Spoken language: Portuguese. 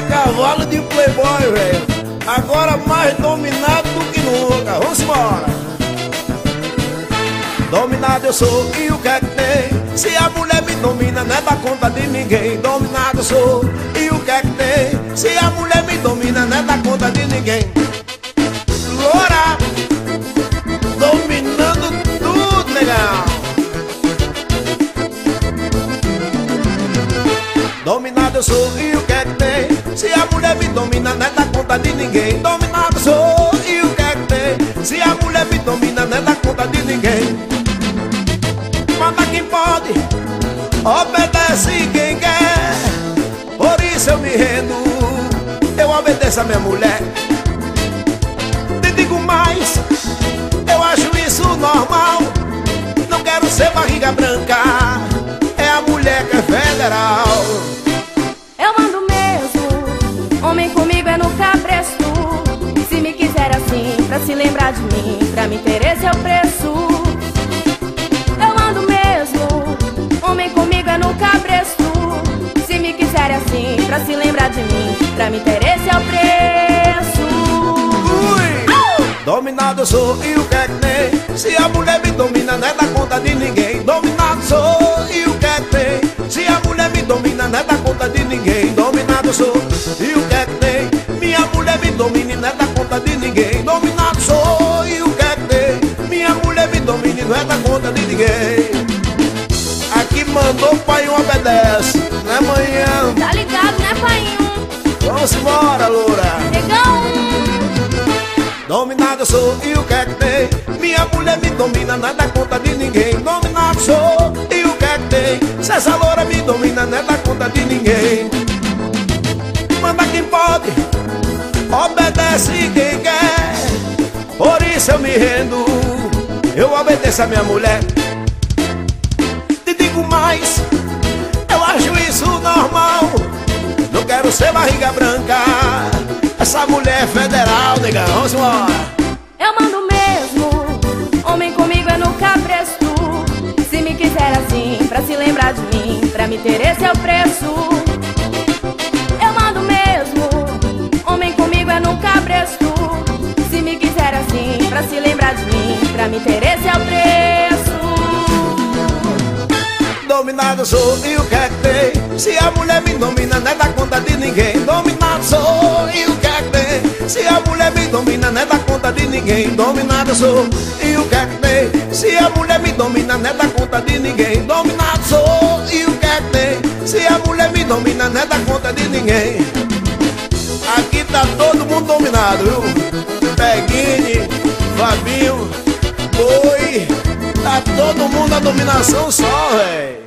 é cavalo de playboy, velho. Agora mais dominado do que nunca. Vamos embora. Dominado eu sou e o que é que tem? Se a mulher me domina, não é da conta de ninguém. Dominado eu sou e o que é que tem? Se a mulher me domina, não é da conta de ninguém. Loura, dominando tudo, legal. Dominado eu sou e o que é que tem? Se a mulher me domina, não é da conta de ninguém. Dominado eu sou e o que é que tem? Se a mulher me domina, não é da conta de ninguém. Manda quem pode, obedece quem quer. Por isso eu me rendo, eu obedeço a minha mulher. Te digo mais, eu acho isso normal. Não quero ser barriga branca, é a mulher que é federal. Eu mando mesmo, homem comigo é no cabresto. Se me quiser assim, pra se lembrar de mim, pra me ter esse é o preço. Eu mando mesmo, homem comigo é no cabresto. Se me quiser assim, pra se lembrar de mim, pra me ter esse é o preço. Dominado eu sou e o que é que tem? Se a mulher me domina, não é da conta de ninguém. Dominado sou e o que é que tem? Se a mulher me domina, não é da conta de ninguém. Dominado sou e o que é que tem? Minha mulher me domina, não é da conta de ninguém. Dominado sou e o que é que tem? Minha mulher me domina, não é da conta de ninguém. Aqui mandou, pai, obedece, não é manhã. Tá ligado, né, painho? Vamos embora, loura. Negão. Dominado eu sou e o que é que tem? Minha mulher me domina, não é da conta de ninguém. Dominado sou e o que é que tem? Se essa loura me domina, não é da conta de ninguém. Manda quem pode, obedece quem quer. Por isso eu me rendo, eu obedeço a minha mulher. Te digo mais, eu acho isso normal. Não quero ser barriga branca, essa mulher é federal, negão. Vamos embora. Eu mando mesmo, homem comigo é no cabresto. Se me quiser assim, pra se lembrar de mim, pra me ter esse é o preço. Eu mando mesmo, homem comigo é no cabresto. Se me quiser assim, pra se lembrar de mim, pra me ter esse é o preço. Dominado sou e o que é que tem? Se a mulher me domina, não é da conta de ninguém. Dominado sou e o que é que tem? Se a mulher me domina, não é da conta de ninguém. Dominado sou e o que é que tem? Se a mulher me domina, não é da conta de ninguém. Dominado sou e o que é que tem? Se a mulher me domina, não é da conta de ninguém. Aqui tá todo mundo dominado, viu? Peguine, Fabinho, Boi, tá todo mundo a dominação só, véi.